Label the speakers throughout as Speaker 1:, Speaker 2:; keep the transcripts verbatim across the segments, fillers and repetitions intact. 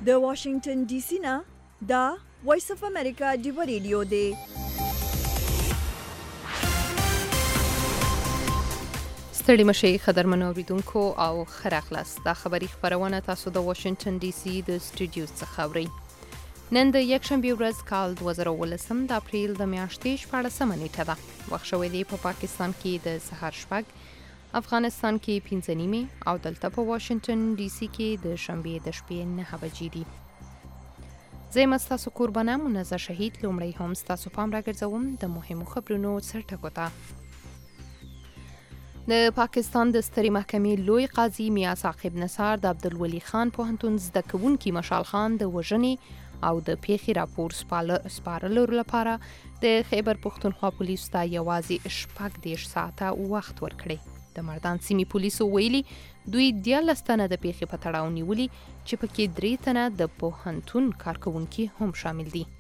Speaker 1: د واشنگټن ډي سي نه دا وایس اف امریکا دی ریډیو دی.
Speaker 2: ستړي مشي خبرمنو اوریدونکو او خراخلاص دا خبری خبرونه تاسو د واشنگټن ډي سي د سټوډیو څخه اورئ. نن د یکشنبه ورځ کال دوه زره ولسم د اپریل د میاشتې شپاړسمه نیټه ده. وخت شوی دی په پا پاکستان کې د سحر شپږ، افغانستان کې پنځه نیمې او دلته په واشنگټن ډي سي کې د شنبې د شپې نهه بجې دي. زه یم ستاسو قربانه منزه شهید. لومړی هم ستاسو پام راګرځوم د مهمو خبرونو سرټکو ته. د پاکستان د سترې محکمې لوی قاضي میا ثاقب نثار د عبدالولي خان پوهنتون زده کوونکي مشال خان د وژنې او د پیښې راپور سپارلو لپاره د خیبر پښتونخوا پولیسو ته یوازې شپږ دېرش ساعته وخت ورکړی. د مردان سیمې پولیسو ویلي دوی دیارلس تنه د پیښې په تړاو نیولي چې پکې درې تنه د پوهنتون کارکوونکي هم شامل دي.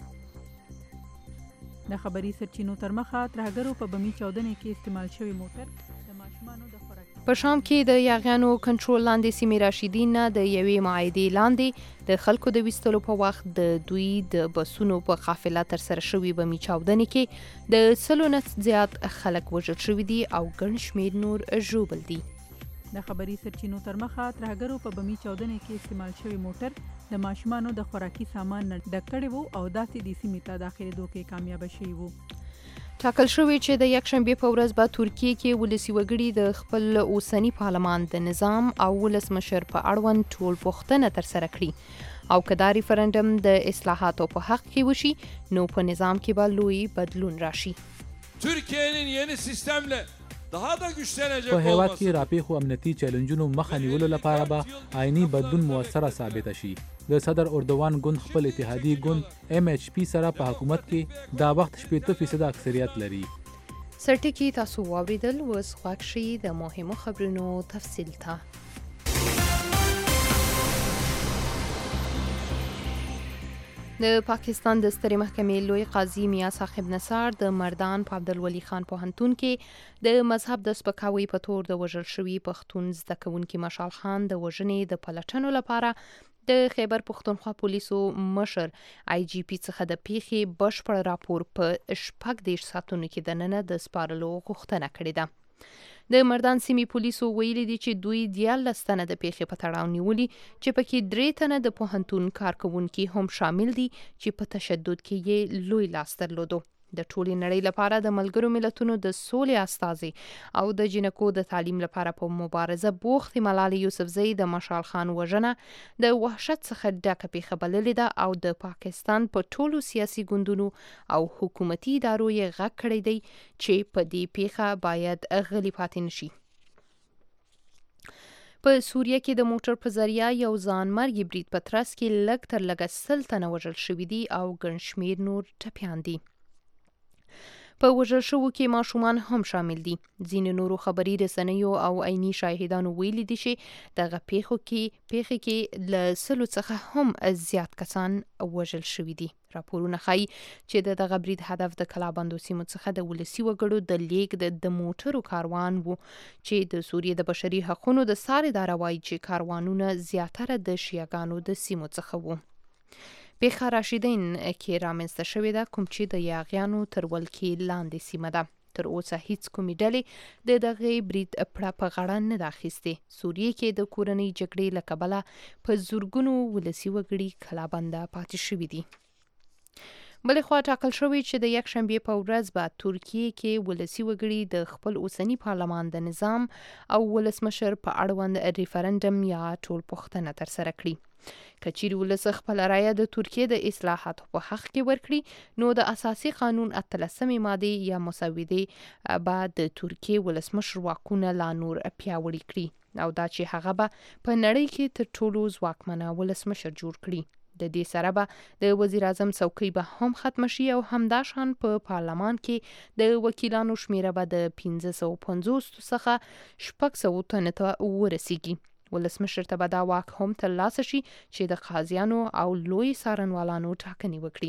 Speaker 3: د خبري سرچینو تر مخه ترهګرو په بمی چاودنې کې استعمال شوی موټر د ماشومانو د خوراک
Speaker 2: په شام کې د یاغیانو کنټرول لاندې سیمې راشدین نه د یوې معاهدې لاندې د خلکو د ویستلو په وخت د دوی د بسونو په قافله تر سره شوي بمی چاودنې کې د سلو نه زیات خلک وژل شوي دي او ګڼ شمېر نور ژوبل دي.
Speaker 3: د خبري سرچینو تر مخه ترهګرو په بمی چاودنې کې استعمال شوی موټر د ماشومانو د خوراکي سامان نه ډک کړی وو او داسې د سیمې ته داخلېدو کې کامیاب شوي وو.
Speaker 2: ټاکل شوی چې د یکشنبې په ورځ به ترکیه کې ولسي وګړي د خپل اوسني پارلمان د نظام او ولسمشر په اړوند ټول پوښتنه ترسره کړي او که دا ریفرنډم د اصلاحاتو په حق کې وشي نو په نظام کې به لوی بدلون راشي.
Speaker 4: ترکیه'nin yeni sistemle daha da güçlenecek
Speaker 5: په هیواد کې راپېښو امنیتي چیلنجونو مخه نیولو لپاره به آئینی بدلون موثره ثابته شي. د صدر اردوان ګوند خپل اتحادي ګوند ایم ایچ پی سره په حکومت کې دا وخت شپېته فیصد اکثریت لري.
Speaker 2: سرټکی تاسو واوریدل. اوس خوښ شئ د مهمو خبرونو تفصیل ته. د پاکستان د سترې محکمې لوی قاضي میا ثاقب نثار د مردان په عبدالولي خان پوهنتون کې د مذهب د سپکاوي په تور د وژل شوي پښتون زده کوونکي مشال خان د وژنې د پلټنو لپاره د خیبر پښتونخوا پولیسو مشر آی جی پی څخه د پیښې بشپړ راپور په شپږ دېرش ساعتونو کې دننه د سپارلو غوښتنه کړې ده. د مردان سیمې پولیسو ویلي دي چې دوی دیارلس تنه د پیښې په تړاو نیولي چې پکې درې تنه د پوهنتون کارکوونکي هم شامل دي چې په تشدد کې یې لوی لاس درلودو. د ټولې نړۍ لپاره د ملګرو ملتونو د سولې استازي او د جنکو د تعلیم لپاره په مبارزه بوخت ملالۍ یوسفزۍ د مشال خان وژنه د وحشت څخه ډکه پیښه بللې ده او د پاکستان په ټولو سیاسي ګوندونو او حکومتي ادارو یې غږ کړی دی چې په دې پیښه باید غلي پاتې نشي. په سوریه کې د موټر په ذریعه یو ځانمرګي برید په ترڅ کې لږ تر لږه سل تنه وژل شوي دي او ګڼ شمېر نور ټپیان دي. په وژل شوو کې ماشومان هم شامل دي. ځینې نورو خبري رسنیو او عیني شاهدانو ویلي دي چې دغه پیښو کې پیښې کې له سلو څخه هم زیات کسان وژل شوي دي. راپورونه ښایي چې د دغه برید هدف د کلابندو سیمو څخه د ولسي وګړو د لیږد د موټرو کاروان وو چې د سوریې د بشري حقونو د څار اداره وایي چې کاروانونه زیاتره د شیعهګانو د سیمو څخه وو. پیښه راشدین کې رامنځته شوې ده کوم چې د یاغیانو تر ولکې لاندې سیمه ده. تر اوسه هیڅ کومې ډلې د دغه برید پړه په غاړه نه ده اخیستې. سوریې کې د کورنۍ جګړې له کبله په زورګونو ولسي وګړي کلابنده پاتې شوي دي. بلې خوا ټاکل شوی چې د یکشنبې په ورځ به ترکیه کې ولسي وګړي د خپل اوسني پارلمان د نظام او ولسمشر په اړوند ریفرنډم یا ټول پوښتنه ترسره کړي. که چیرې ولس خپله رایه د ترکیه د اصلاحاتو په حق کې ورکړي نو د اساسي قانون اتلسمې مادې یا مسودې به د ترکیه ولسمشر واکونه لا نور پیاوړي کړي او دا چې هغه به په نړۍ کې تر ټولو ځواکمنه ولسمشر جوړ کړي. د دې سره به د وزیر اعظم څوکۍ به هم ختم شي او همداشان په پارلمان کې د وکیلانو شمیره به د پنځه سوه پنځوس څخه شپږ سوه تنو ته ورسیږي. ولسمشر ته به دا واک هم ترلاسه شي چې د قاضیانو او لوی څارنوالانو ټاکنې وکړي.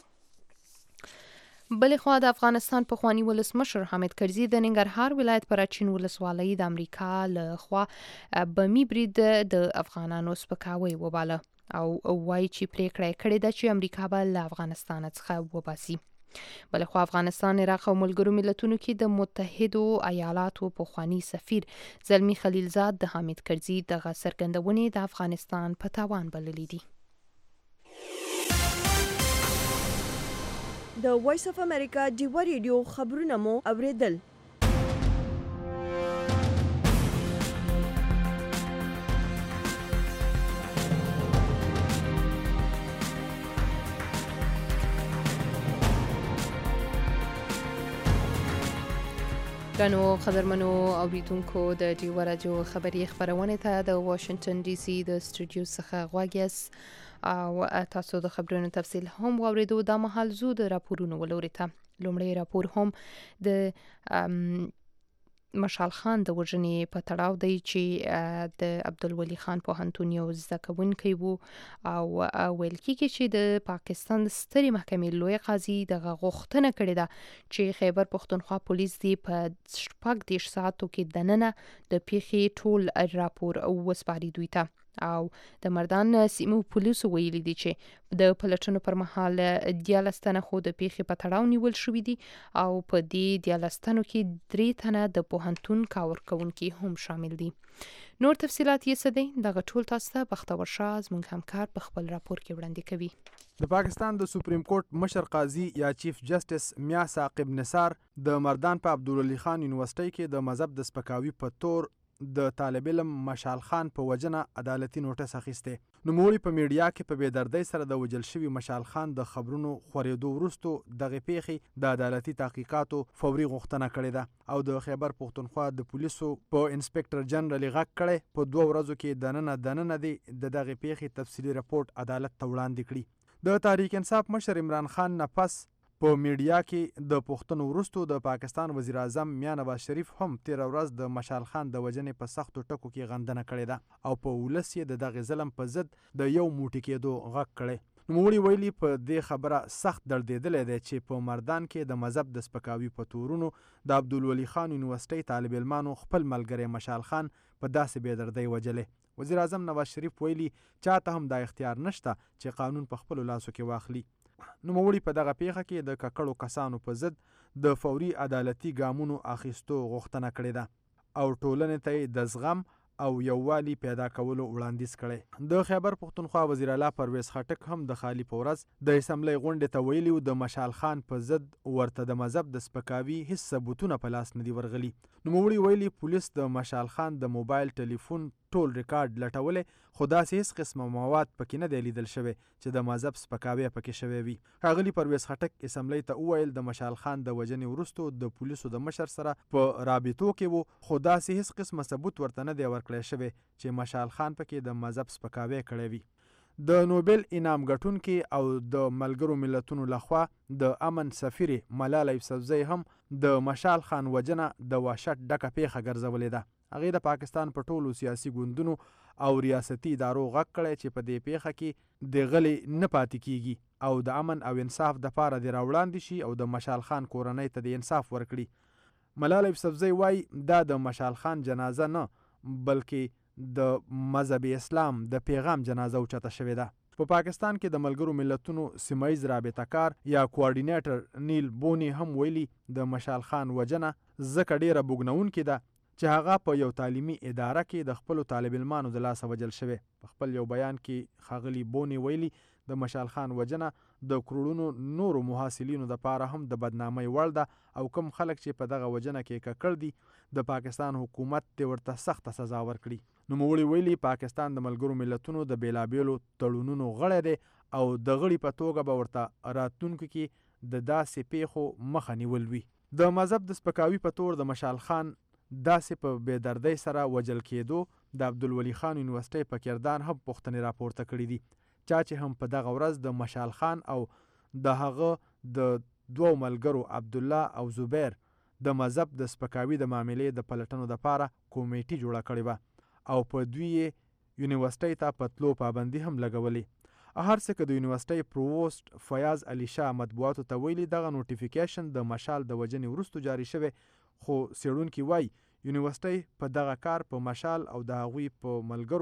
Speaker 2: بلې خوا د افغانستان پخوانی ولسمشر حامد کرزي د ننګرهار ولایت پر اچین ولسوالۍ د امریکا له خوا بمي برید د افغانانو سپکاوی وباله او وایي چې پریکړه یې کړې ده چې امریکا به له افغانستان څخه وباسي. بلخوا افغانستان، عراق او ملګرو ملتونو کې د متحدو ایالاتو پخوانی سفیر زلمی خلیلزاد د حامد کرزي دغه څرګندونې د افغانستان په تاوان بللې دي.
Speaker 1: د وایس اف امریکا ډیوا ریډیو خبرونه مو اوریدل.
Speaker 2: ګرانو قدرمنو اوریدونکو د ډیوا راډیو خبري خبرونه ته د واشنگټن ډي سي د سټوډیو څخه غواګیس او تاسو د خبرونو تفصیل هم واوریدو. د مهال زو د راپورونو ولوري ته لومړی راپور هم د مشال خان د وژنې په تړاو دی چې د عبدالولي خان پوهنتون یو زده کوونکی وو او ویل کېږي چې د پاکستان سترې محکمې لوی قاضي دغه غوښتنه کړې ده چې خیبر پښتونخوا پولیس دی په شپږ دېرش ساعتو کې دننه د پیښې ټول راپور وسپاري دوی ته. او د مردان سیمو پولیسو ویلي دي چې د پلټنو پر مهال دیارلس تنه خو د پیښې په تړاو نیول شوي دي او په دې دیارلس تنو کې درې تنه د پوهنتون کارکوونکي هم شامل دي. نور تفصیلات یې څه دي دغه ټول تاسو ته بختور شاه زموږ همکار په خپل راپور کې وړاندې کوي.
Speaker 6: د پاکستان د سپریم کورټ مشر قاضي یا چیف جسټس میا ثاقب نثار د مردان په عبدالولي خان یونیورسيټي کې د مذهب د سپکاوي په تور د طالب علم مشال خان په وجنه عدالتي نوټس اخیسته. نوموړي په میډیا کې په بېدردۍ سره د وجل شوي مشال خان د خبرونو خورېدو وروستو دغه پیښې د عدالتي تحقیقاتو فوري غوښتنه کړې ده او د خیبر پښتونخوا د پولیسو په انسپکټر جنرال غږ کړی په دوه ورځو کې دننه دننه دی د دغه پیښې تفصیلي رپورټ عدالت ته وړاندې کړي. د تحریک انصاف مشر عمران خان نه پس په میډیا کې د پښتنو وروستو د پاکستان وزیر اعظم میا نواز شریف هم تیر ورځ د مشال خان د وجنې په سختو ټکو کې غندنه کړې ده او په ولس یې د دغه ظلم په ضد د یو موټی کېدو غږ کړی. نوموړي ویلي په دې خبره سخت دردېدلی دی چې په مردان کې د مذهب د سپکاوي په تورونو د عبدالولي خان یونیورسيټي طالب علمانو خپل ملګری مشال خان په داسې بېدردۍ وجلی. وزیر اعظم نواز شریف ویلي چاته هم دا اختیار نشته چې قانون په خپلو لاسو کې واخلي. نوموړي په دغه پیښه کې د ککړو کسانو په ضد د فوري عدالتي ګامونو اخیستو غوښتنه کړې ده او ټولنې ته د زغم او یووالي پیدا کولو وړاندیز کړی. د خیبر پښتونخوا وزیر اعلی پرویز خټک هم د خالی په ورځ د اسمبلی غونډې ته ویلي و د مشال خان په ضد ورته د مذهب د سپکاوي هیڅ ثبوتونه په لاس نه دي ورغلي. نوموړي ویلي پولیس د مشال خان د موبایل ټلیفون ټول ریکارډ لټولی خو داسې هیڅ قسمه مواد پکې نه دی لیدل شوی چې د مذهب سپکاوی پکې شوی وي. ښاغلي پرویز خټک اسمبلی ته وویل د مشال خان د وژنې وروستو د پولیسو د مشر سره په رابطو کې وو خو داسې هیڅ قسمه ثبوت ورته نه دی ورکړی شوی چې مشال خان پکې د مذهب سپکاوی کړی وي. د نوبل انعام ګټونکي او د ملګرو ملتونو لخوا د امن سفیر ملاله یوسفزۍ هم د مشال خان وجنه د وحشت ډکه پیښه ګرځولې ده. هغې د پاکستان په ټولو سیاسي ګوندونو او ریاستي ادارو غږ کړی چې په دې پیښه کې د غلې نه پاتې کیږي او د امن او انصاف دپاره دې راوړاندې شي او د مشال خان کورنۍ ته د انصاف ورکړي. ملاله یوسفزۍ وایي دا د مشال خان جنازه نه بلکې د مذهب اسلام د پیغام جنازه اوچته شوې ده. په پا پاکستان کې د ملګرو ملتونو سیمایز رابطه کار یا کوارډینیټر نیل بونی هم ویلي د مشال خان وجنه ځکه ډیره بوږنونکې ده چې هغه په یو تعلیمي اداره کې د خپلو طالب علمانو د لاسه وجل شوی. په خپل یو بیان کې ښاغلي بونی ویلي د مشال خان وجنه د کروڑونو نورو محاصلینو دپاره هم د بدنامۍ وړ ده او کوم خلک چې په دغه وجنه کې ککړ دي د پاکستان حکومت دې ورته سخته سزا ورکړي. نوموړي ویلي پاکستان د ملګرو ملتونو د بېلابېلو تړونونو غړی دی او د غړي په توګه به ورته راتلونکو کې د داسې پیښو مخه نیول وي. د مذهب د سپکاوي په تور د مشال خان داسې په بېدردۍ سره وجل کېدو د عبدالولي خان یونیورسيټي په کردان هم پوښتنې راپورته کړي دي. چا چې هم په دغه ورځ د مشال خان او د هغه د دوو ملګرو عبدالله او زبیر د مذهب د سپکاوي د معاملې د پلټنو دپاره کمیټې جوړه کړې وه او په دوی یې یونیورسيټي ته په تلو پابندي هم لګولې. هر څه که د یونیورسيټي پرووسټ فیاض علي شاه مطبوعاتو ته ویلي دغه نوټیفیکیشن د مشال د وجنې وروستو جاري شوی خو څېړونکي وایي یونیورسيټي په دغه کار په مشال او د هغوی په ملګرو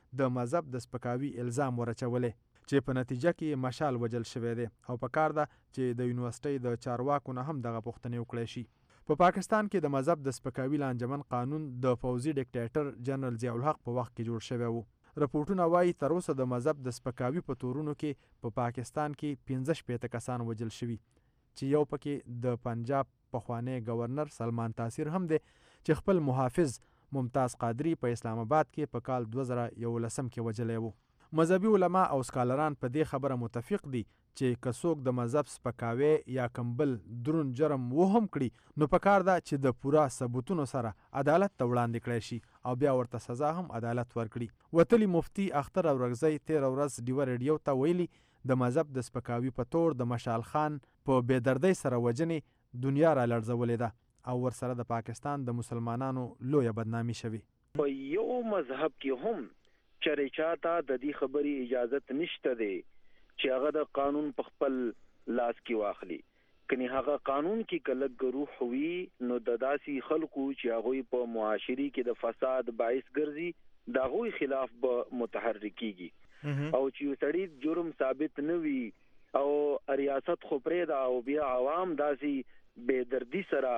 Speaker 6: د مذهب د سپکاوي الزام ورچولې چې په نتیجه کې مشال وجل شوی دی او په کار ده چې د یونیورسټۍ د چارواکو نه هم دغه پوښتنې وکړی شي. په پا پاکستان کې د مذهب د سپکاوي لانجمن قانون د پوځي ډیکټیټر جنرال ضیاء الحق په وخت کې جوړ شوی و. رپورټونه وایي تر اوسه د مذهب د سپکاوي په تورونو کې په پا پاکستان کې پنځه شپېته کسان وجل شوي چې یو پکې د پنجاب پخوانی گورنر سلمان تاثیر هم دی چې خپل محافظ ممتاز قادری په اسلام آباد کې په کال دوه زره یولسم کې وجلی و. مذهبي علما او سکالران په دې خبره متفق دي چې که څوک د مذهب سپکاوی یا کمبل درون جرم و هم کړي نو په کار ده چې د پوره ثبوتونو سره عدالت ته وړاندې کړی شي او بیا ورته سزا هم عدالت ورکړي. وتلی مفتی اختر اورغزی تېره ورځ ډیوه ریډیو ته ویلي د مذهب د سپکاوي په تور د مشال خان په بېدردۍ سره وجنې دنیا را لړزولې ده او ورسره د پاکستان د مسلمانانو لویه بدنامي شوې.
Speaker 7: په یو مذهب کې هم چرې چاته د دې خبرې اجازت نشته دی چې هغه د قانون په خپل لاس کې واخلي. کني هغه قانون کې کلک روح وي نو د داسې خلکو چې هغوی په معاشري کې د فساد باعث ګرځي د هغوی خلاف به متحرک کیږي او چې یو سړی جرم ثابت نه وي او ریاست خو پرېږده او بیا عوام داسې بېدردي سره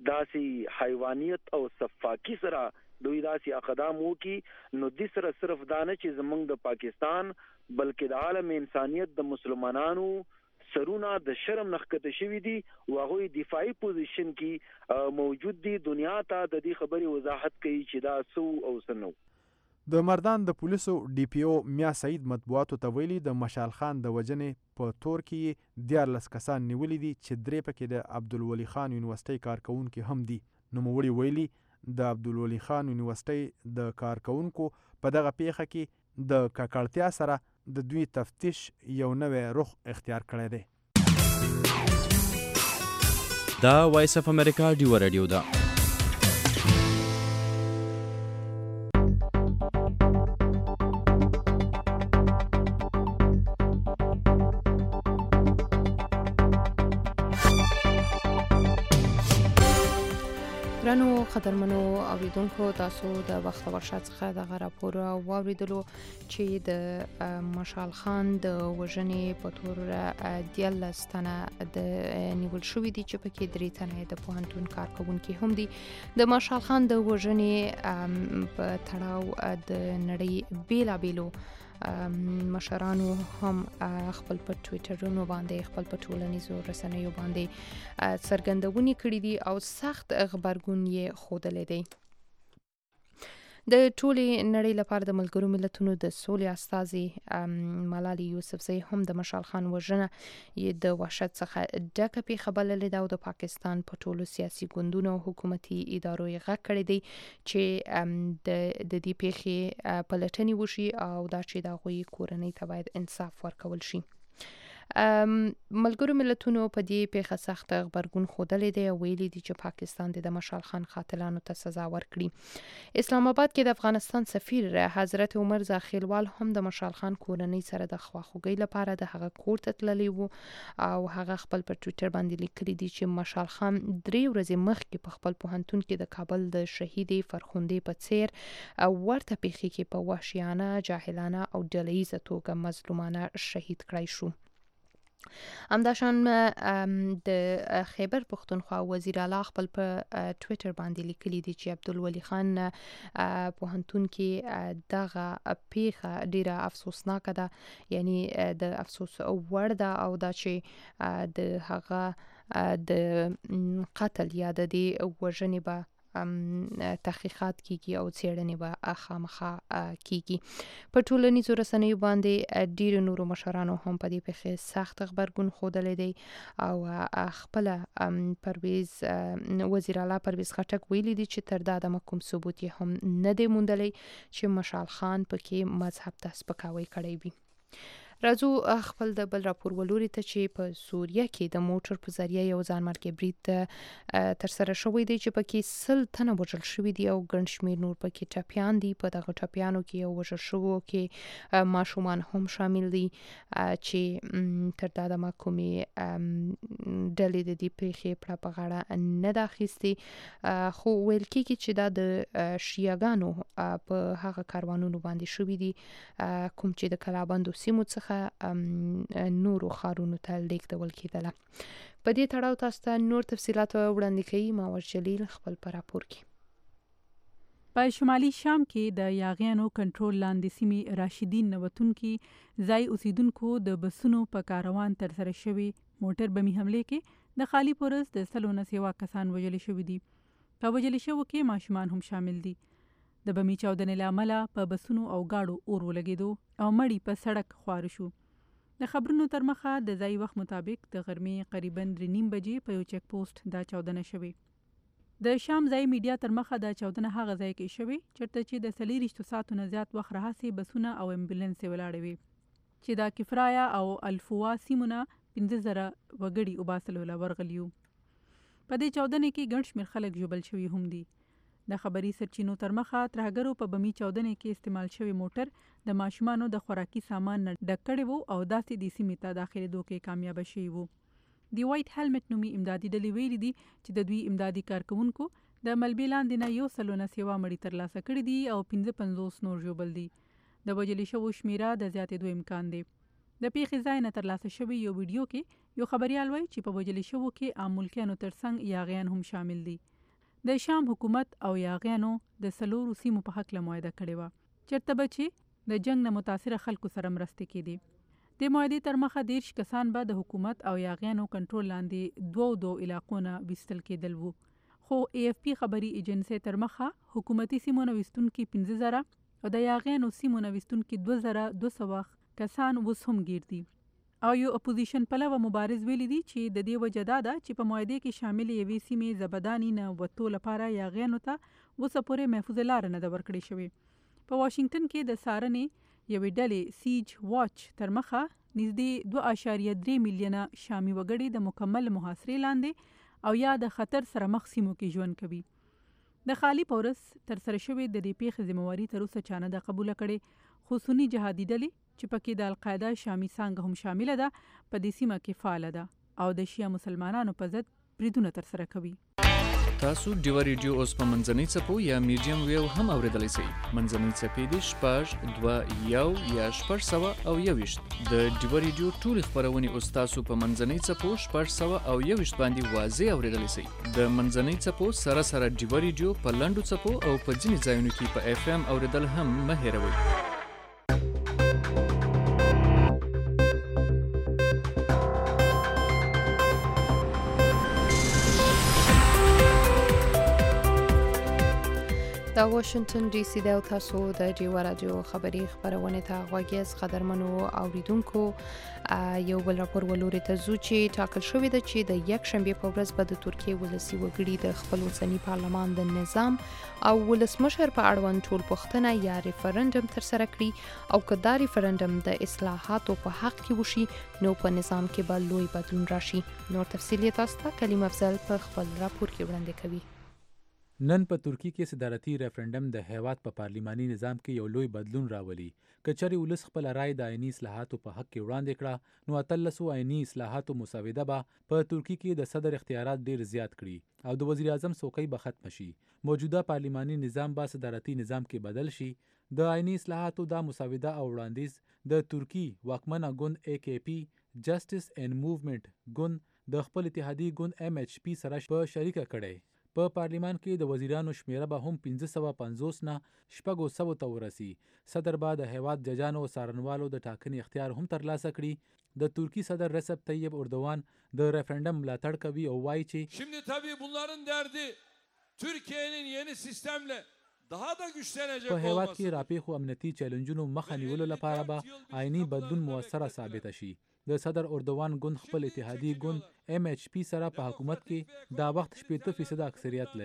Speaker 7: داسې حیوانیت او صفاقي سره دوی داسې اقدام وکړي نو دې سره صرف دا نه چې زموږ د پاکستان بلکې د عالم انسانیت د مسلمانانو سرونه د شرم نه ښکته شوي دي او هغوی دفاعي پوزیشن کې موجود دي. دنیا ته د دې خبرې وضاحت کوي چې دا سو او څه نه.
Speaker 6: د مردان د پولیسو ډي پی او میا سعید مطبوعاتو ته ویلي د مشال خان د وجنې په تور کې دیارلس کسان نیولي دي چې درې پکې د عبدالولي خان یونیورسټۍ کارکوونکي هم دي. نوموړي ویلي د عبدالولي خان یونیورسټۍ د کارکوونکو په دغه پیښه کې د ککړتیا سره د دوی تفتیش یو نوی رخ اختیار کړی دی.
Speaker 8: دا وایس اف امریکا ډیوه رادیو ده.
Speaker 2: ګرانو قدرمنو اوریدونکو تاسو د وخت ورشا څخه دغه راپور واوریدلو چې د مشال خان د وژنې په تور دیارلس تنه د نیول شوي دي چې پکې درې تنه د پوهنتون کارکوونکي هم دي. د مشال خان د وژنې په تړاو د نړۍ بیلابیلو مشرانو هم خپل په ټویټرونو باندې خپل په ټولنیزو رسنیو باندې څرګندونې کړې دي او سخت غبرګون یې ښودلی دی. د ټولې نړۍ لپاره د ملګرو ملتونو د سولې استازي ملالۍ یوسفزۍ هم د مشال خان وژنه یې د وحشت څخه ډکه پیښه بللې ده او د پاکستان په ټولو سیاسي ګوندونو او حکومتي ادارو یې غږ کړی دی چې د دې پیښې پلټنې وشي او دا چې د هغوی کورنۍ ته باید انصاف ورکول شي. ملګرو ملتونو په دې پیښه سخت غبرګون ښودلی دی او ویلي دي چې پاکستان د مشال خان قاتلانو ته سزا ورکړي. اسلام آباد کې د افغانستان سفیر حضرت عمر زاخیلوال هم د مشال خان کورنۍ سره د خواخوږۍ لپاره د هغه کور ته تللی و او هغه خپل په ټویټر باندې لیکلي دي چې مشال خان درې ورځې مخکې په خپل پوهنتون کې د کابل د شهیدې فرخوندې په څیر ورته پیښې کې په وحشیانه جاهلانه او ډله ییزه توګه مظلومانه شهید کړی شو. همداشان د خیبر پښتونخوا وزیر اعلی خپل په ټویټر باندې لیکلي دي چې عبدالولي خان پوهنتون کې دغه پیښه ډیره افسوسناکه ده، یعنی د افسوس وړ ده او دا چې د هغه د قتل یا د دې وژنې به تحقیقات کیږي او څېړنې به خامخا کیږي. په ټولنیزو رسنیو باندې ډیرو نورو مشرانو هم په دې پیښې سخت غبرګون ښودلی دی او خپله پرویز وزیر اعلی پرویز خټک ویلي دي چې تر دا دمه کوم ثبوت یې هم نه دی موندلی چې مشال خان پکې مذهب ته سپکاوی کړی وي. راځو خپل د بل راپور ولوري ته چې په سوریه کې د موټر په ذریعه یو ځانمرګي برید تر سره شوی دی چې پکې سل تنه وژل شوي دي او ګڼ شمېر نور پکې ټپیان دي. په دغه ټپیانو کې یو وژل شوو کې ماشومان هم شامل دي چې تر دا دمه کومې ډلې د دې پیښې پړه په غاړه نه ده اخیستې، خو ویل کېږي چې دا د شیعهګانو په هغه کاروانونو باندې شوي دي کوم چې د کلابندو سیمو څخه نورو ښارونو ته لیږدول کېدله. په دې تړاو تاسو ته نور تفصیلات وړاندې کوي ماور جلیل خپل په راپور کې.
Speaker 3: په شمالي شام کې د یاغیانو کنټرول لاندې سیمې راشدین نوتونکي ځای اوسیدونکو د بسونو په کاروان تر سره شوي موټر بمي حملې کې د خالی پورس د سلو نه سیوا کسان وژل شوي دي. په وژل شوو کې ماشومان هم شامل دي. د بمی چاودنې له امله په بسونو او گاډو اور ولګېدو او مړی په سړک خوار شو. د خبرونو تر مخه د ځای وخت مطابق د غرمې قریبا درې نیم بجې په یو چک پوسټ دا چاودنه شوې. د شام ځای میډیا تر مخه دا چاودنه هغه ځای کې شوې چېرته چې د څلېرویشتو ساعتو نه زیات وخت راهیسې بسونه او امبولانسې ولاړې وي چې د کفرایا او الفوا سیمونه پنځه زره وګړي وباسلو له ورغلي وو. په دې چاودنې کې ګڼ شمېر خلک ژوبل شوي هم دي. د خبري سرچینو تر مخه ترهګرو په بمی چاودنې کې استعمال شوی موټر د ماشومانو د خوراکي سامان نه ډک کړی وو او داسې د سیمې ته داخلېدو کې کامیابه شوي وو. د وایټ هیلمټ نومي امدادي ډلې ویلي دي چې د دوی امدادي کارکوونکو د ملبې لاندې نه یو سلو نه سیوا مړي ترلاسه کړي دي او پنځه پنځوس نور ژوبل دي. د وژل شوو شمیره د زیاتېدو امکان دی. د پیښې ځای نه ترلاسه شوی یو ویډیو کې یو خبریال وایي چې په وژل شوو کې عام ملکیانو ترڅنګ یاغیان هم شامل دي. د شام حکومت او یاغیانو د سلورو سیمو په حق له معاهده کړې وه چېرته به چې د جنګ نه متاثره خلکو سره مرستې کېدې. د معاهدې تر مخه دېرش کسان به د حکومت او یاغیانو کنټرول لاندې دوو دوو علاقو نه ویستل کېدل وو، خو ای اف پی خبري ایجنسۍ تر مخه حکومتي سیمو نه ویستونکي پنځه زره او د یاغیانو سیمو نه ویستونکي دوه زره دوه سوه کسان اوس هم ګیر دي. او یو اپوزیشن پلوه مبارز ویلي دي چې د دې وجه دا ده چې په معاهدې کې شامل یوې سیمې زبداني نه وتو لپاره یاغیانو ته اوسه پورې محفوظه لاره نه ده ورکړې شوې. په واشنګټن کې د څارنې یوې ډلې سیج واچ تر مخه نږدې دوه اعشاریه درې میلیونه شامي وګړي د مکمل محاصرې لاندې او یا د خطر سره مخ سیمو کې ژوند کوي. د خالی پورس تر سره شوې د دې پیښې ذمہواري تر اوسه چا نه ده قبوله کړې، خو سني جهادي ډلې چې پکې د القاعده شامي څانګه هم شامله ده په دې سیمه کې فعاله ده او د شیعه مسلمانانو په ضد بریدونه تر سره کوي.
Speaker 9: تاسو ډیوا ریډیو اوس په منځنۍ څپو یا میډیم ویو هم اوریدلی شئ. منځنۍ څپې دي شپږ دوه یو یا شپږ سوه او یوویشت. د ډیوا ریډیو ټولې خپرونې اوس تاسو په منځنۍ څپو شپږ سوه او یوویشت باندې واضح اوریدلی شئ. د منځنۍ څپو سره سره ډیوا ریډیو په لنډو څپو او په ځینې ځایونو کې په اف ام اوریدل هم مه هیروئ.
Speaker 2: دا واشنگټن ډي سي دی او تاسو د ډیوا راډیو خبري خبرونه ته غوږ یاست. قدرمنو اوریدونکو یو بل راپور ولوري ته ځو چې ټاکل شوې ده چې د یک شنبې په ورځ به د ترکیې ولسي وګړي د خپل اوسني پارلمان د نظام او ولسمشر په اړوند ټول پوښتنه یا ریفرندم تر سره کړي او که دا ریفرندم د اصلاحاتو په حق کې وشي نو په نظام کې به لوی بدلون راشي. نور تفصیل یې تاسو ته کلیم افضل په خپل راپور کې وړاندې کوي.
Speaker 5: نن په ترکیه کې صدارتي ریفرندم د هیواد په پارلیماني نظام کې یو لوی بدلون راولي. که چېرې ولس خپل رای د آئیني اصلاحاتو په حق کې وړاندې کړه نو اتلسو آئیني اصلاحاتو مسوده به په ترکیه کې د صدر اختیارات ډیر زیات کړي او د وزیر اعظم څوکۍ به ختم شي. موجوده پارلیماني نظام به صدارتي نظام کې بدل شي. د آئیني اصلاحاتو دا مسوده او وړاندیز د ترکی واکمنه ګوند ای کی پی جسټس اینډ موومنټ ګوند د خپل اتحادي ګوند ایم ایچ پی سره په شریکه کړي. په پارلیمان کې د وزیرانو شمیره به هم پنځه سوه پنځوس نه شپږو سوو ته ورسي. صدر به د هیواد ججانو او څارنوالو د ټاکنې اختیار هم ترلاسه کړي. د ترکی صدر رسب طیب اردوان د ریفرندم ملاتړ کوي او وایي چې
Speaker 4: Şimdi tabii bunların derdi Türkiye'nin yeni sistemle daha da güçlenecek
Speaker 5: په هیواد
Speaker 4: olması.
Speaker 5: کې راپېښو امنیتي چیلنجونو مخه نیولو لپاره به آئیني بدلون موثره ثابته شي. د صدر اردوان ګوند خپل اتحادي ګوند ایم ایچ پی سره په حکومت کې دا وخت شپېته فیصده اکثریت لري.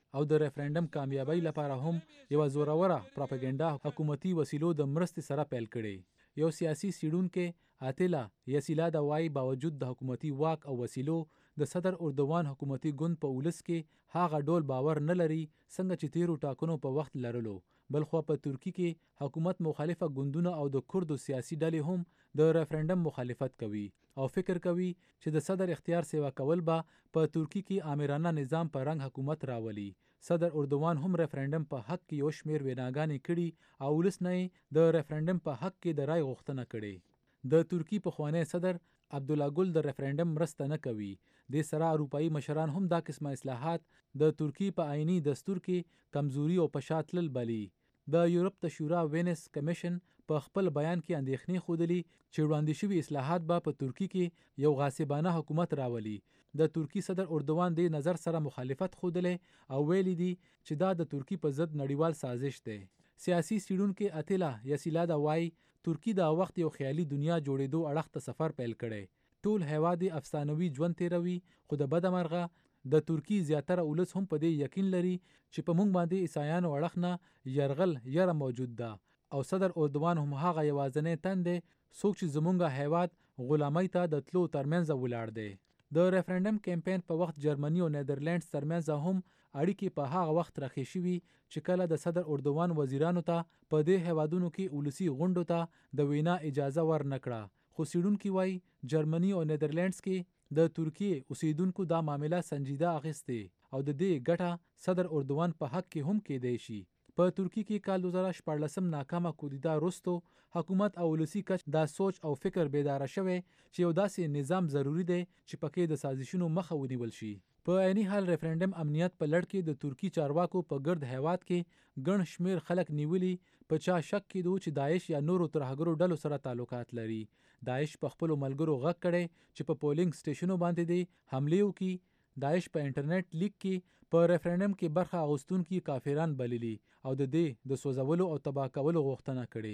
Speaker 5: او د ریفرندم کامیابی لپاره هم یو زوروره پروپاګاندا حکومتي وسیلو د مرستې سره پیل کړي. یو سیاسي سیډونکو اتلا یسیلا د وای باوجود د حکومتي واک او وسیلو د صدر اردوان حکومتي ګوند په ولس کې هغه ډول باور نه لري څنګه چې تیرو ټاکنو په وخت لرلو. بلخو په ترکی کې حکومت مخالفه ګوندونه او د کردو سیاسي ډلې هم د ریفرندم مخالفت کوي او فکر کوي چې د صدر اختیار سیوا کول به په ترکی کې آمرانه نظام په رنګ حکومت راولي. صدر اردوان هم ریفرندم په حق کې یو شمیر ویناګانې کړي او ولس نه د ریفرندم په حق کې د رای غوښتنه کړي. د ترکی پخوانی صدر عبدالله ګل د ریفرندم مرسته نه کوي. د سره اروپایي مشران هم دا قسمه اصلاحات د ترکی په آئینی دستور کې کمزوري او پشاتل بلی. د یورپ د شورا وینس کمیشن په خپل بیان کې اندېښنې ښودلي چې وړاندې شوي اصلاحات به په ترکی کې یو غاصبانه حکومت راولي. د ترکی صدر اردوان د نظر سره مخالفت ښودلی او ویلي دي چې دا د ترکی په ضد نړیوال سازش دی. سیاسي سیډونکو اتلا یسیلا د وای ترکی دا وخت یو خیالي دنیا جوړېدو اړخ ته سفر پیل کړی. ټول هیواد افسانوي ژوند تیروي خو د بده مرغه د ترکی زیاتره ولس هم په دې یقین لري چې په موږ باندې عیسایانو اړخ نه یرغل یره موجود ده او صدر اردوان هم هغه یوازنی تن دی څوک چې زمونږ هیواد غلامۍ ته د تلو ترمنځ ولاړ دی. د ریفرندم کمپاین په وخت جرمني او نیدرلینډز ترمنځ هم اړیکې په هغه وخت راخې شوي چې کله د صدر اردوان وزیرانو ته په دې هیوادونو کې ولسی غونډو ته د وینا اجازه ورنکړه. خو سیډونکو وای جرمني او نیدرلینډز کې د ترکیه اوسیدونکو دا معامله سنجیده اخیسته او د دې ګټه صدر اردوان په حق کې هم کېدای شي. په ترکی کې کال دو هزار شپاړلسم ناکامه کودتا وروسته حکومت او ولسی کچ دا سوچ او فکر بیداره شوی چې یو داسې نظام ضروری دی چې پکې د سازشونو مخه ونیول شي. په عیني حال ریفرندم امنیت په لړ کې د ترکی چارواکو په ګرد هیواد کې ګڼ شمیر خلک نیولي په چا شک کېدو چې داعش یا نورو ترهګرو ډلو سره تعلقات لري. داعش په خپل ملګرو غږ کړي چې په پولینګ سټیشنونو باندې دی حمله وکړي. داعش په انټرنیټ لیک کې په ریفرندم کې برخه اغوستونکي کافران بللي او د دې د سوځولو او تباه کولو غوښتنه کړې.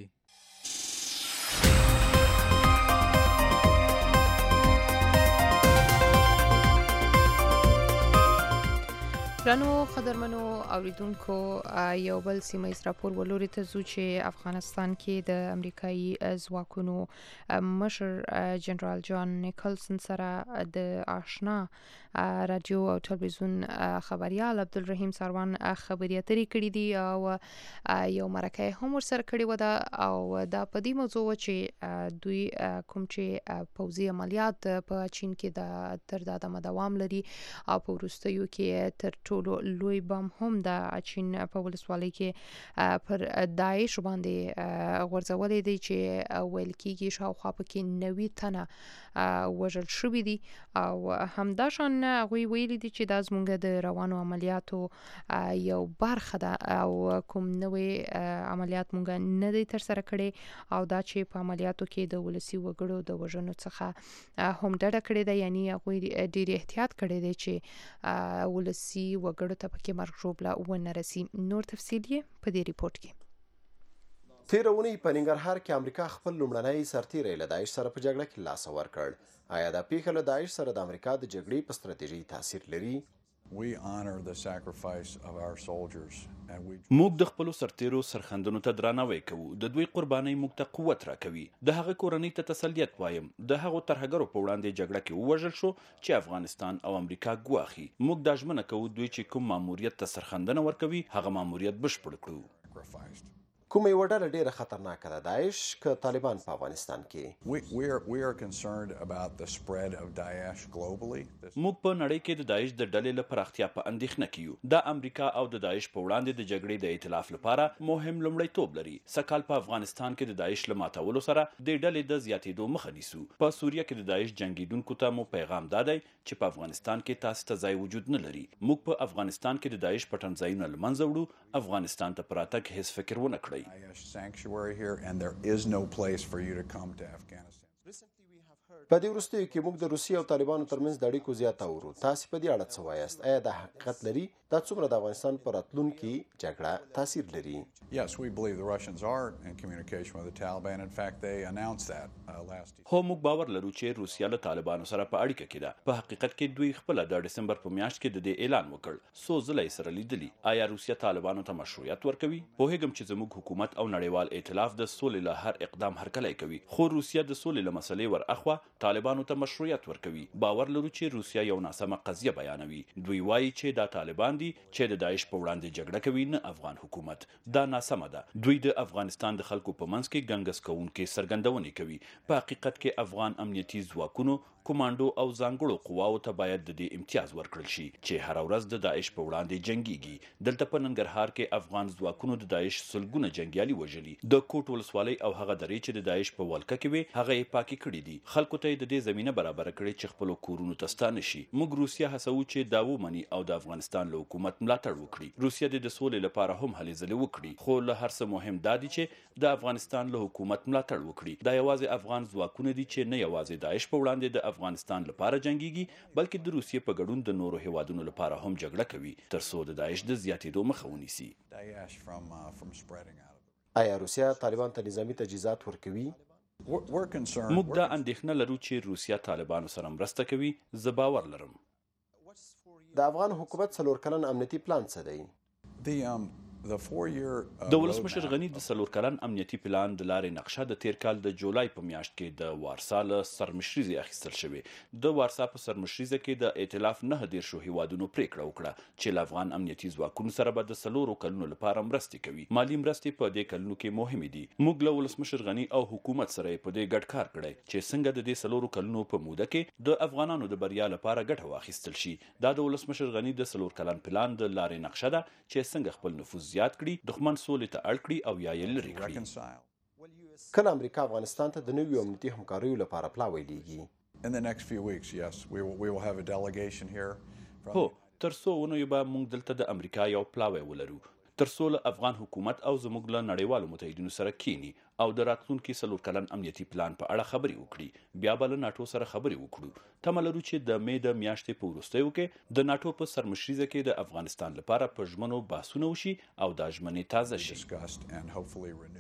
Speaker 2: رانو قدرمنو اوریدونکو یو بل سیمه ایز راپور ولوري ته ځو چې افغانستان کې د امریکایي ځواکونو مشر جنرال جان نیکلسن سره د آشنا رادیو او ټلویزیون خبريال عبدالرحیم سروان خبري اترې کړې دي او یو مرکه هم ورسره کړې و ده او دا په دې موضوع چې دوی کوم چې پوځي عملیات په چین کې د تر دا د دوام لري او په وروستیو کې تر ټولو لوی بم هم د چین په ولسوالۍ کې پر داعش باندې غورځولې دي چې ویل کېږي شاوخوا پکې نوي تنه وژل شوي دي او همداشان هغوی ویلي دي چې دا زموږ د روانو عملیاتو یو برخه ده او کوم نوي عملیات مونږ نه دي ترسره کړي او دا چې په عملیاتو کې د ولسي وګړو د وژنو څخه هم ډډه کړې ده. یعنی هغوی ډېر احتیاط کړی دی چې ولسي وګړو ته پکې مرګ ژوبله ونه رسي. نور تفصیل یې په دې ریپورت کې.
Speaker 10: تېره اونۍ په ننګرهار کې امریکا خپل لومړنی سرتیری له داعش سره په جګړه کې لاس ورکړ. آیا دا پیښه له داعش سره د امریکا د جګړې په ستراتیژي تاثیر لري؟
Speaker 11: موږ د خپلو سرتیرو سرښندنو ته درناوی کوو. د دوی قربانۍ موږ ته قوت راکوي. د هغه کورنۍ ته تسلیت وایم. د هغو ترهګرو په وړاندې جګړه کې ووژل شو چې افغانستان او امریکا ګواښي. موږ دا ژمنه کوو دوی چې کوم ماموریت ته سرښندنه ورکوي هغه ماموریت بشپړ کړو.
Speaker 10: کومه یوه ډله ډېره خطرناکه ده، داعش که طالبان په افغانستان کې؟
Speaker 11: موږ په نړۍ کې د داعش د ډلې له پراختیا په اندېښنه کې یو. دا امریکا او د داعش په وړاندې د جګړې د ائتلاف لپاره مهم لومړیتوب لري. سږکال په افغانستان کې د داعش له ماتولو سره د ډلې د زیاتېدو مخه نیسو. په سوریه کې د داعش جنګیدونکو ته مو پیغام دادی چې په افغانستان کې تاسو ته ځای وجود نه لري. موږ په افغانستان کې د داعش پټنځایونه له منځه وړو. افغانستان ته په راتګ هیڅ فکر ونه کړئ.
Speaker 10: په دې وروستیو کې موږ د روسیې او طالبانو ترمنځ د اړیکو زیاته اورو. تاسې په دې اړه څه وایاست؟ آیا دا حقیقت لري دا څومره د افغانستان پر راتلونکي جګړه تاثیر لري.
Speaker 12: Yes, we believe the Russians are in communication with the Taliban. In fact, they announced that uh, last year.
Speaker 11: هو موږ باور لرو چې روسیا له طالبانو سره په اړیکه کې ده. په حقیقت کې دوی خپل د دسمبر په میاشت کې د دې اعلان وکړ. سو ځله یې سره لیدلی. آیا روسیا طالبانو ته مشروعیت ورکوي؟ پوهیږم چې زموږ حکومت او نړیوال ائتلاف د سولې له هر اقدام هرکلی کوي. خو روسیا د سولې له مسلې ور اخوا طالبانو ته مشروعیت ورکوي. باور لرو چې روسیا یو ناسمه قضیه بیانوي. دوی وایي چې دا طالبان دي چې د داعش په وړاندې جګړه کوي، نه افغان حکومت. دا ناسمه ده. دوی د افغانستان د خلکو په منځ کې ګنګس کوونکې سرګندونې کوي. په حقیقت کې افغان امنیتي ځواکونو، کمانډو او ځانګړو قواو ته باید د دې امتیاز ورکړل شي چې هر ورځ د داعش په وړاندې جنگيږي. دلته په ننګرهار کې افغان ځواکونو د داعش سلګونه جنگیالي وژلي. د کوټ ولسوالۍ او هغه درې چې د داعش په ولکه کې وي هغه یې پاکي کړي دي. خلکو ته د دې زمينه برابر کړي چې خپل کورونو ته ستانه شي. موږ روسیا هڅو چې دا ومني او د افغانستان له حکومت ملاتړ وکړي. روسیا د سولې لپاره هم هلې ځلې وکړي، خو له هر څه مهم دا دی چې د افغانستان له حکومت ملاتړ وکړي. دا یوازې افغان ځواکونه دي چې نه یوازې داعش په وړاندې د افغانستان لپاره جنگيږي، بلکې د روسیې په ګډون د نورو هیوادونو لپاره هم جګړه کوي تر څو د داعش د زیاتېدو مخه ونیسي.
Speaker 10: آیا روسیا طالبان ته نظامی تجهیزات ورکوي؟
Speaker 11: موږ دا اندېښنه لرو چې روسیا طالبانو سره مرسته کوي. زه باور لرم.
Speaker 10: د افغان حکومت څلور کلن امنیتي پلان څه دی؟
Speaker 11: د ولسمشر غني د څلور کلن امنیتي پلان د لارې نقشه د تیر کال د جولای په میاشت کې د وارسا له سرمشریزې اخیستل شوې. د وارسا په سرمشریزه کې د ائتلاف نه دیرشو هیوادونو پریکړه وکړه چې له افغان امنیتي ځواکونو سره به د څلورو کلونو لپاره مرستې کوي. مالي مرستې په دې کلونو کې مهمې دي. موږ له ولسمشر غني او حکومت سره په دې ګډ کار کړی چې څنګه د دې څلورو کلونو په موده کې د افغانانو د بریا لپاره ګټه واخیستل شي. دا د ولسمشر غني د څلور کلن پلان د لارې نقشه ده چې څنګه خپل نفوذ زیات کړي، دښمن سولې ته اړ کړي او یا یې لرې کړي.
Speaker 10: کله امریکا افغانستان ته د نویو امنیتي همکاریو لپاره پلاوی لیږي؟
Speaker 11: هو، تر څو ونیو به موږ دلته د امریکا یو پلاوی ولرو تر څو له افغان حکومت او زموږ له نړیوالو متحدینو سره کینی او د راتلونکي څلور کلن امنیتي پلان په اړه خبرې وکړي. بیا به له ناټو سره خبرې وکړو. تمه لرو چې د مې د میاشتې په وروستیو کې د ناټو په سرمشریزه کې د افغانستان لپاره په ژمنو بحثونه وشي او دا ژمنې تازه شي.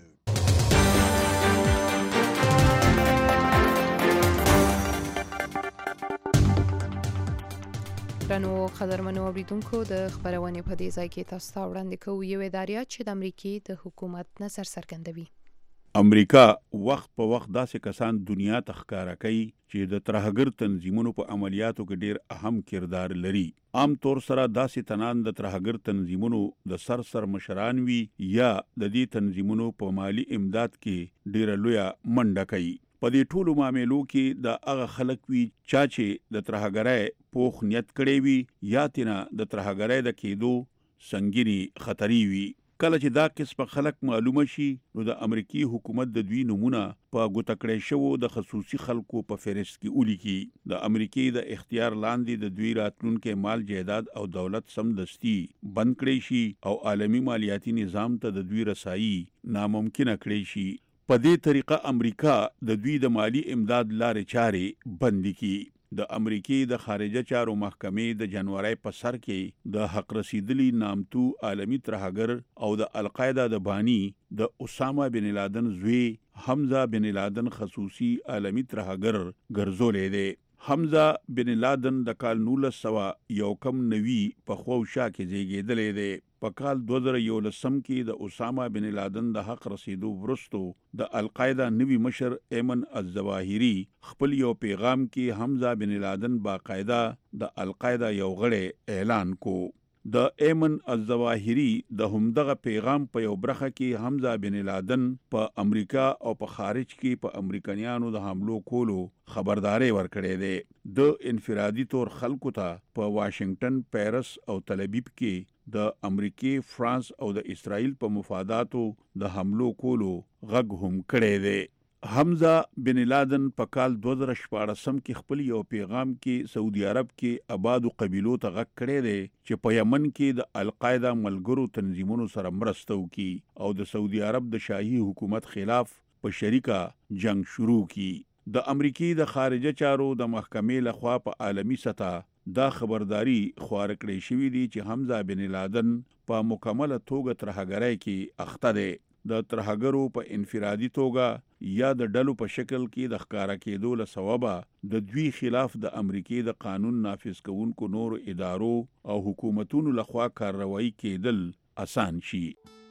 Speaker 2: درنو قدرمنو اوریدونکو، د خبرونې په دې ځای کې تاسو ته وړاندې کوو یو اداریات چې د امریکې د حکومت نظر څرګندوي.
Speaker 13: امریکا وخت په وخت داسې کسان دنیا ته ښکاره کوي چې د ترهګر تنظیمونو په عملیاتو کې ډیر اهم کردار لري. عام طور سره داسې تنان د ترهګر تنظیمونو د سر سر مشران وي یا د دې تنظیمونو په مالی امداد کې ډیره لویه منډه کوي. په دې ټولو معاملو کې د هغه خلک وي چا چې د ترهګرۍ پوخ نیت کړی وي یا تینا د ترهګرۍ د کېدو سنګینی خطرې وي. کله چې دا قسم خلک معلومه شي نو د امریکای حکومت د دوی نمونه په ګوته کړی شوو د خصوصي خلکو په فهرست کې ولیکي. د امریکای د اختیار لاندې د دوی راتلونکي مال جایداد او دولت سمدستي بند کړی شي او عالمی مالیاتي نظام ته د دوی رسایي ناممکنه کړی شي. په دې طریقه امریکا د دوی د مالی امداد لارې چارې بندي کی. د امریکای د خارجه چارو محکمې د جنوري په سر کې د حق رسیدلی نامتو عالمی ترهګر او د القاعده د بانی د اسامه بن لادن زوی حمزه بن لادن خصوصي عالمی ترهګر ګرځولې دی. حمزه بن لادن د کال نولس سوه یو کم نوي په خوشا کې زیږیدلی دی. په کال دوه زره یولسم کې د اسامه بن لادن د حق رسیدو وروستو د القاعده نوي مشر ایمن الظواهری خپل یو پیغام کې حمزه بن لادن باقاعده د القاعده یو غړی اعلان کو. د ایمن الظواهری د همدغه پیغام په یو برخه کې حمزه بن لادن په امریکا او په خارج کې په امریکایانو د حملو کولو خبرداري ورکړې ده. د انفرادي تور خلکو ته په واشنگټن، پیرس او تل ابیب کې د امریکای، فرانس او د اسرائیل په مفاداتو د حملو کولو غږ هم کړی دی. حمزه بن لادن په کال دوه زره شپاړسم کې خپل یو پیغام کې سعودي عرب کې آبادو قبیلو ته غږ کړی دی چې په یمن کې د القاعده ملګرو تنظیمونو سره مرسته وکړي او د سعودي عرب د شاهي حکومت خلاف په شریکه جنگ شروع کړي. د امریکای د خارجه چارو د محکمې لخوا په عالمی سطح دا خبرداري خوار کړی شوی دی چې حمزه بن لادن په مکمله توګه ترهګرۍ کې اخته دی. د ترهګرو په انفرادي توګه یا د ډلو په شکل کې د ښکارا کېدو له سببه د دوی خلاف د امریکې د قانون نافذ کوونکو نورو ادارو او حکومتونو لخوا کارروایي کېدل اسان شي.